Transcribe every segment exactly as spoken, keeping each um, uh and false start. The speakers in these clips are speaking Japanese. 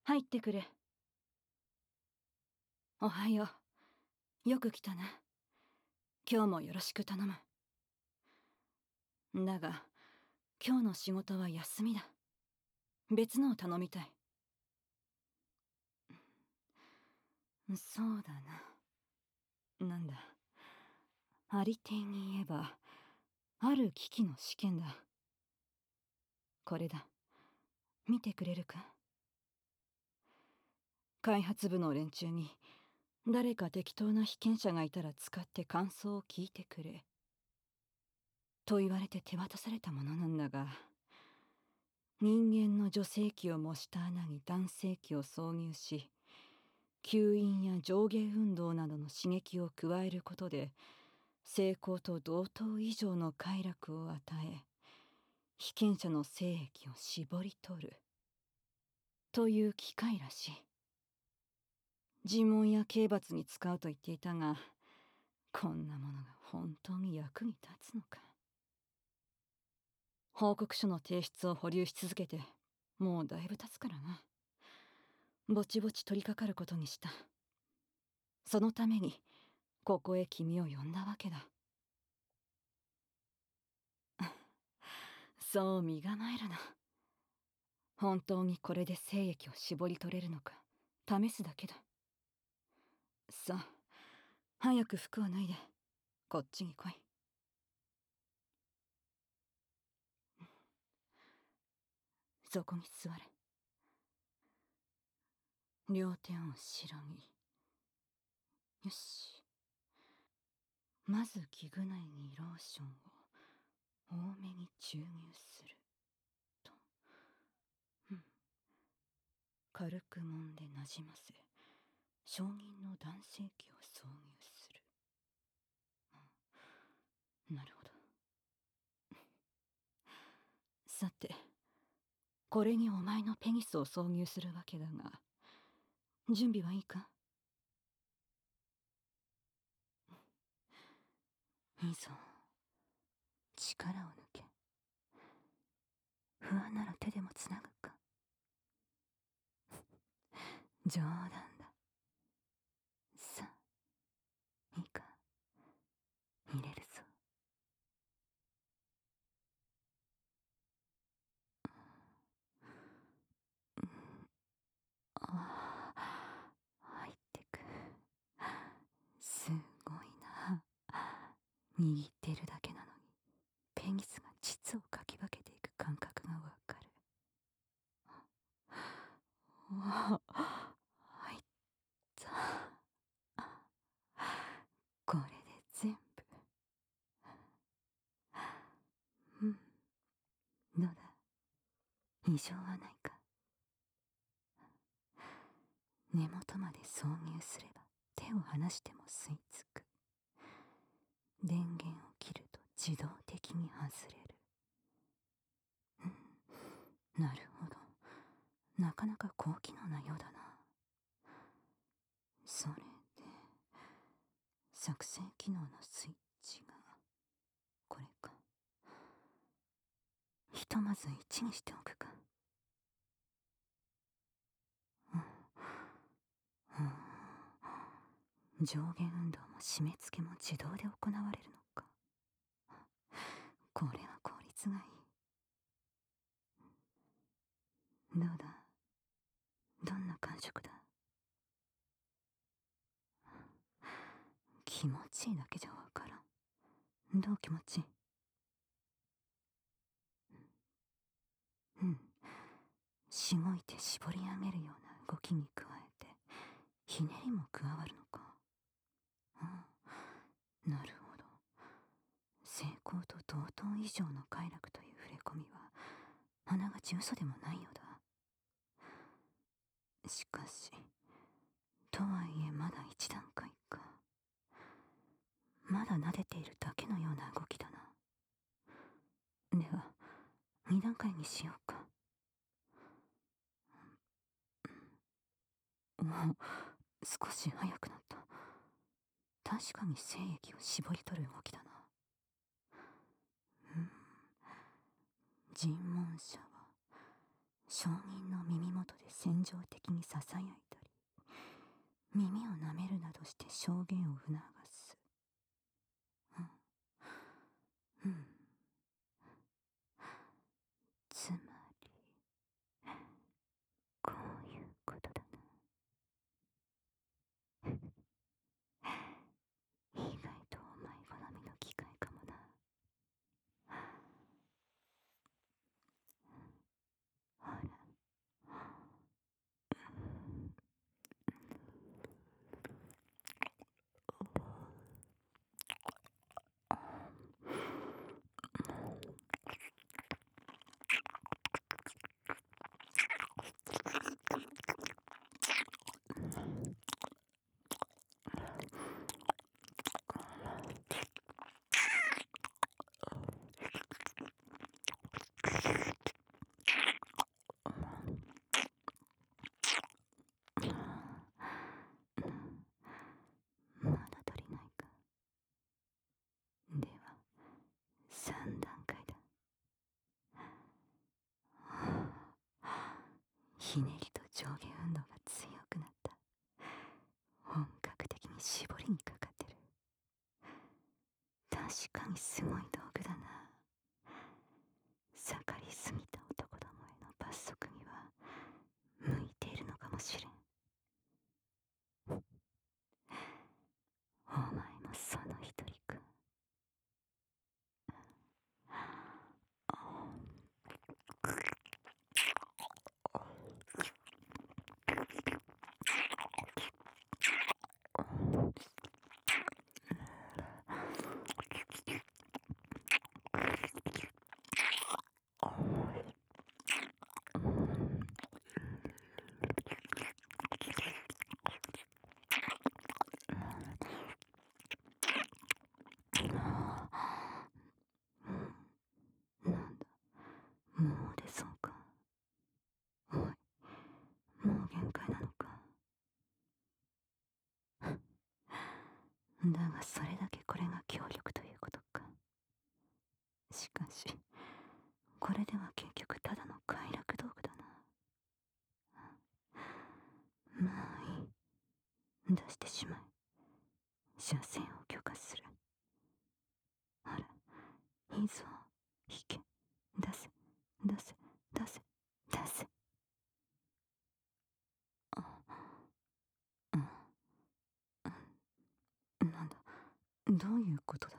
入ってくれ。おはよう。よく来たな。今日もよろしく頼む。だが、今日の仕事は休みだ。別のを頼みたい。そうだな。なんだ。ありていに言えば、ある機器の試験だ。これだ。見てくれるか？開発部の連中に、誰か適当な被験者がいたら使って感想を聞いてくれ。と言われて手渡されたものなんだが、人間の女性器を模した穴に男性器を挿入し、吸引や上下運動などの刺激を加えることで、性交と同等以上の快楽を与え、被験者の精液を絞り取る。という機械らしい。尋問や刑罰に使うと言っていたが、こんなものが本当に役に立つのか。報告書の提出を保留し続けて、もうだいぶ経つからな。ぼちぼち取り掛かることにした。そのために、ここへ君を呼んだわけだ。そう身構えるな。本当にこれで精液を絞り取れるのか、試すだけだ。さあ、早く服を脱いで、こっちに来い。そこに座れ。両手を後ろに。よし。まず器具内にローションを多めに注入する。と。うん。軽く揉んでなじませ、証人の男性器を挿入する。うん、なるほど。さて、これにお前のペニスを挿入するわけだが、準備はいいか？いいぞ。力を抜け。不安なら手でもつなぐか。冗談だ。さあ、いいか。入れるぞ。ああ、入ってく。すごいな。握っているだけなのに、ペニスが膣をかき分けていく感覚がわかる。ああ、入った。これで全部。うん。どうだ？異常はないか？根元まで挿入すれば手を離しても吸い付く。電源を切ると自動的に外れる。うん、なるほど。なかなか高機能なようだな。それで、作成機能のスイッチが、これか。ひとまずいちにしておくか。うん。うん、上下運動も締め付けも自動で行われるのか。これは効率がいい。どうだ？どんな感触だ？気持ちいいだけじゃわからん。どう気持ちいい？うん。しごいて絞り上げるような動きに加えて、ひねりも加わるのか。ああ、なるほど。成功と同等以上の快楽という触れ込みは、あながち嘘でもないようだ。しかし、とはいえまだ一段階か。まだ撫でているだけのような動きだな。では、二段階にしようか。おお、少し早くなった。確かに精液を絞り取る動きだな。うん。尋問者は証人の耳元で戦場的にささやいたり、耳を舐めるなどして証言を促す。うん、うん。つまり、こういうことだな。意外とお前好みの機会かもな。ほら。まだ足りないか。では、三段階だ。ひねりと上下運動が強くなった。本格的に絞りにかかってる。確かにすごい道具だな。盛りすぎた男どもへの罰則には向いているのかもしれん。お前もその一人か。なんだ、もう出そうか。おい、もう限界なのか。だがそれだけこれが強力ということか。しかし、これでは結局ただの快楽道具だな。まあいい。出してしまえ。射精を許可する。ほら、いいぞ。引け。出せ。出せ。出せ。出せ。あ、うん。なんだ。どういうことだ。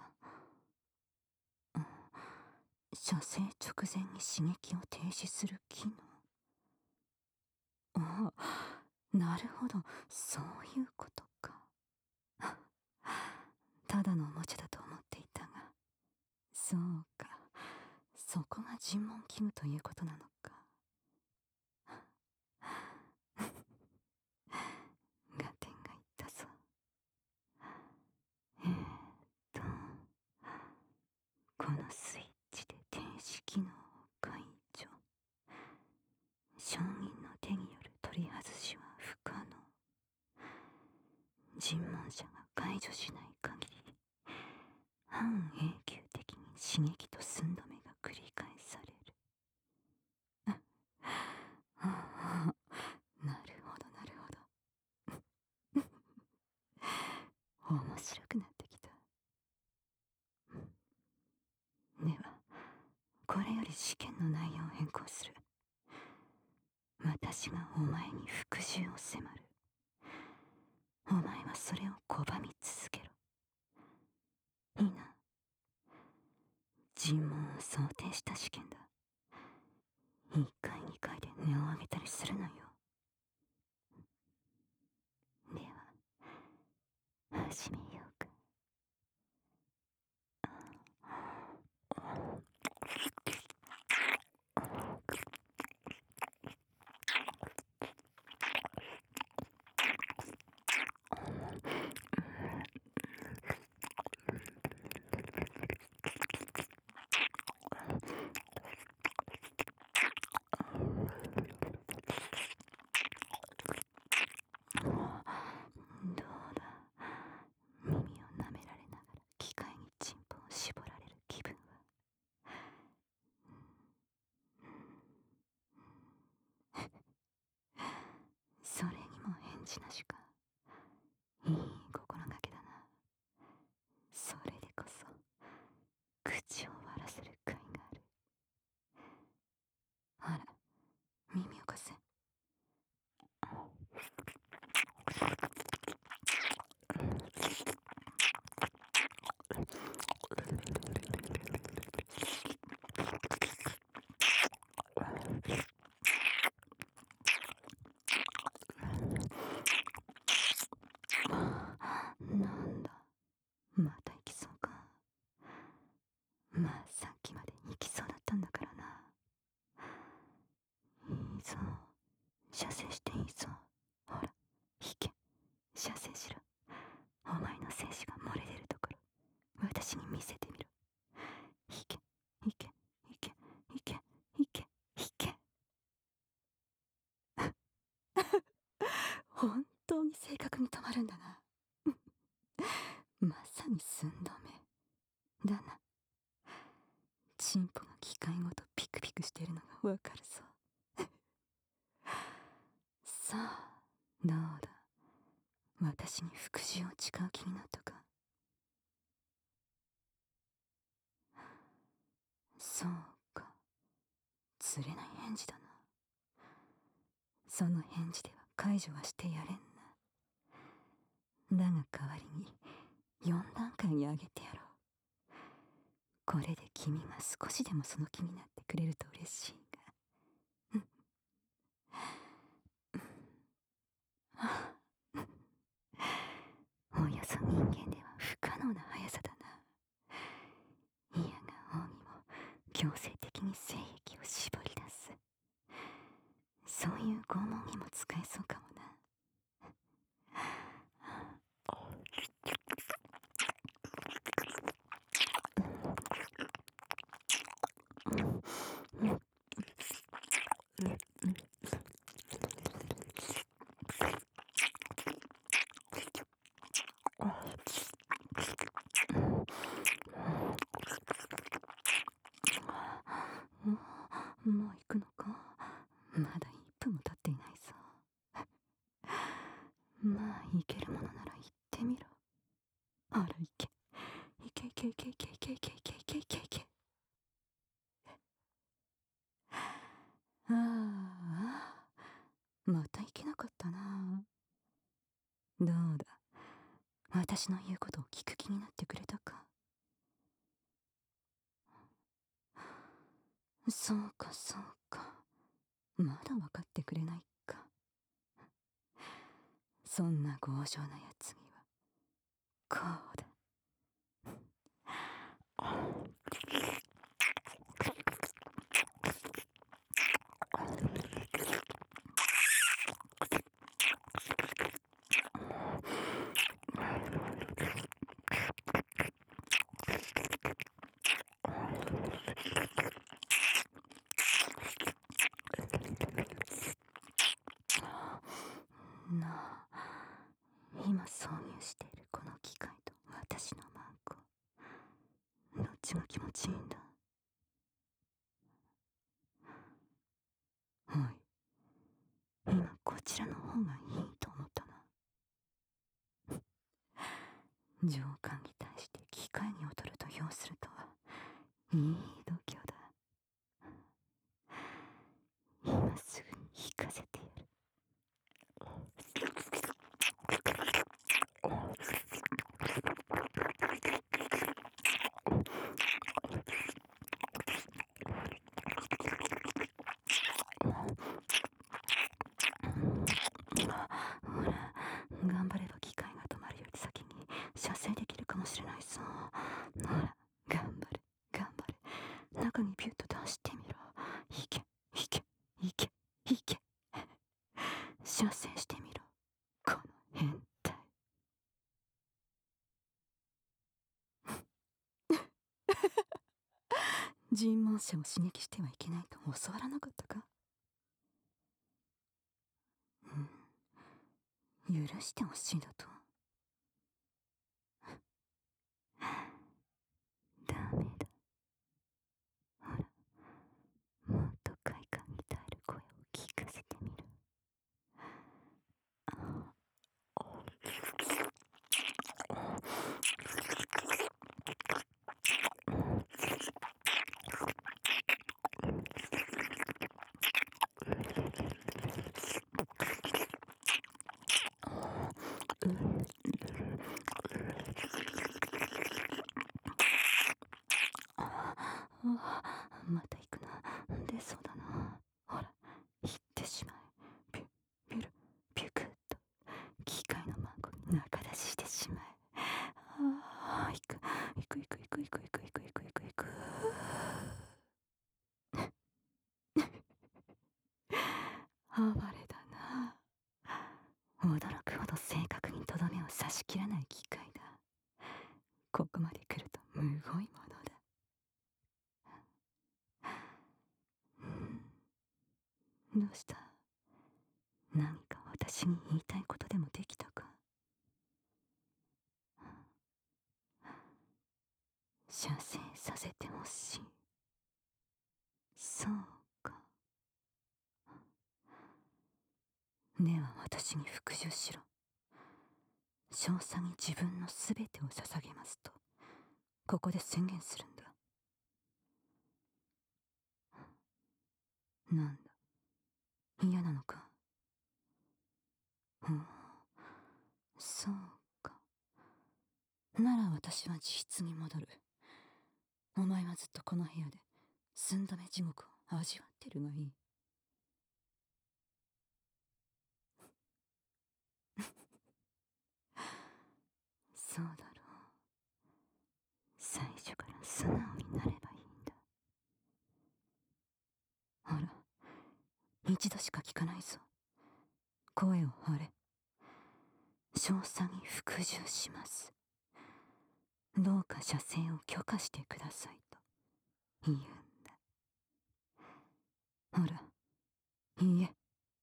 射精直前に刺激を停止する機能。ああ、なるほど、そういうことか。ただのおもちゃだと思っていたが、そうか、そこが尋問器具ということなのか。合点がいったぞ。えーっとこのスイッチで停止機能を解除。証人の手による取り外しは不可能。尋問者が解除しない限り、半永久的に刺激と寸止めが繰り返される。ああ、なるほどなるほど。面白くなってきた。では、これより試験の内容を変更する。私がお前に服従を迫る。お前はそれを拒み続けろ。いいな。尋問を想定した試験だ。一回二回で値を上げたりするなよ。では、始めようか。どうだ。 ちなしか。いい心がけだな。それでこそ口を割らせる甲斐がある。あら、耳を貸せ。なんだ、また行きそうか。まあさっきまで行きそうだったんだからな。いいぞ、射精していいぞ。ほら、引け、射精しろ。お前の精子が漏れ出るところ、私に見せてみろ。引け、引け、引け、引け、引け、引け。本当に正確に止まるんだな。まさに寸止めだな。チンポが機械ごとピクピクしているのがわかるぞ。さあ、どうだ。私に復讐を誓う気になったか。そうか。釣れない返事だな。その返事では解除はしてやれんな。だが代わりによん段階に上げてやろう。これで君が少しでもその気になってくれると嬉しいが。およそ人間では不可能な速さだな。いやが王にも強制的に精液を絞り出す。そういう拷問にも使えそうかもな。もう行くのか。まだいっぷんも経っていないぞ。まあ行けるものなら行ってみろ。あら行け、行け行け行け行け行け行け行け行け行け行け。ああ、また行けなかったな。どうだ、私の言うことを聞く気になってくれたか。そうかそうか、まだ分かってくれないか。そんな強情なやつにはこうだ。なあ、今挿入しているこの機械と私のマンコ、どっちが気持ちいいんだ。おい、今こちらの方がいいと思ったな。上官に対して機械に劣ると評するとはいい度胸だ。今すぐに引かせてやる。ほら、頑張れば機械が止まるより先に射精できるかもしれないぞ。ほら、頑張れ頑張れ、中にピュッと出してみろ。いけいけいけいけ、射精してみろ、この変態。尋問者を刺激してはいけないと教わらなかったか。うん、許してほしいだと。ダメだ。ほら、もっと快感に耐える声を聞かせてみる。 哀れだな。驚くほど正確にとどめを刺し切らない機械だ。ここまで来るとむごいものだ。どうした？何か私に言いたいことでもできたか？射精させてほしい。そうか。では私に復讐しろ。少佐に自分のすべてを捧げますと、ここで宣言するんだ。なんだ、嫌なのか？ほう、そうか。なら私は自室に戻る。お前はずっとこの部屋で寸止め地獄を味わってるがいい。そうだろう。最初から素直になればいいんだ。ほら、一度しか聞かないぞ。声を張れ。少佐に復讐します。どうか射精を許可してくださいと言うんだ。ほら、言え。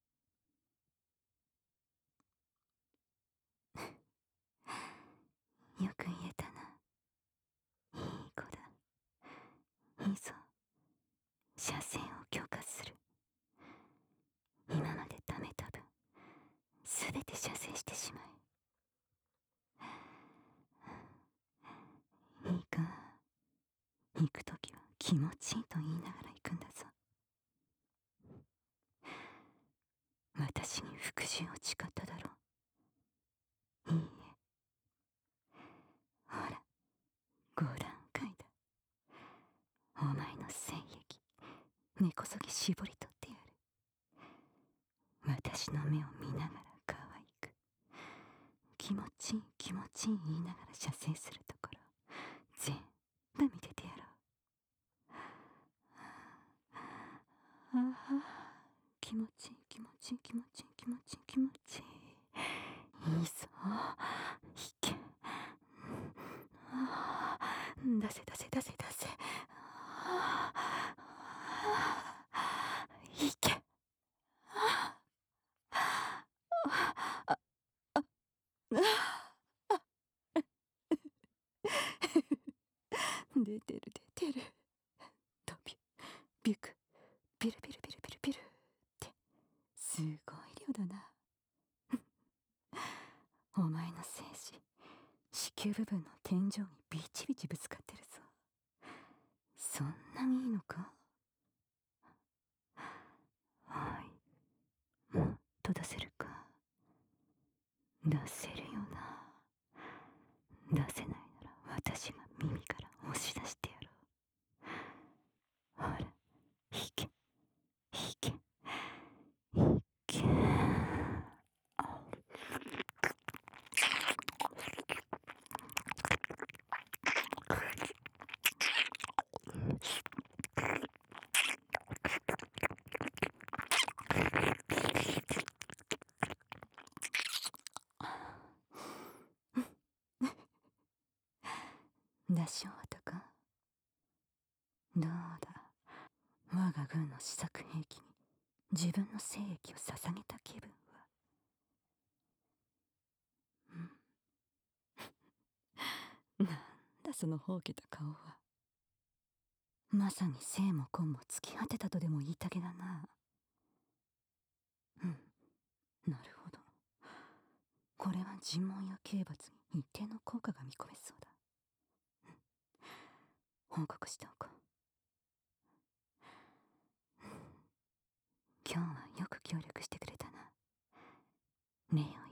よく言えたな。いい子だ。いいぞ。射精を許可する。今まで貯めた分、すべて射精してしまえ。いいか。行くときは気持ちいいと言いながら行くんだぞ。私に復讐を誓っただろう。いいえ。ほら、ご段階だ。お前の精液、根こそぎ絞り取ってやる。私の目を見ながら可愛く、気持ちいい気持ちいい言いながら射精するところ、全部見ててやろう。ああ、気持ちいい気持ちいい気持ちいい気持ちいい気持ちいい。いいぞ、引け。ああ、出せ出せ出せ出せ。ああ、引け。ああ、ああ、出てる出てる。ドビュビュクビルビルビルビルビルってすごい量だな。お前の精子、子宮部分の天井にビチビチぶつかってるぞ。そんなにいいのか？はい、もっと出せるか？出せるよな。出せないなら私が耳から押し出してやろう。ほら、引け引け引け。出し終わったか？どうだ、我が軍の試作兵器に自分の精液を捧げた気分は。なんだそのほうけた顔は。まさに生も根も突き果てたとでも言いたげだな。うん、なるほど。これは尋問や刑罰に一定の効果が見込めそうだ。うん、報告しておこう。今日はよく協力してくれたな。礼を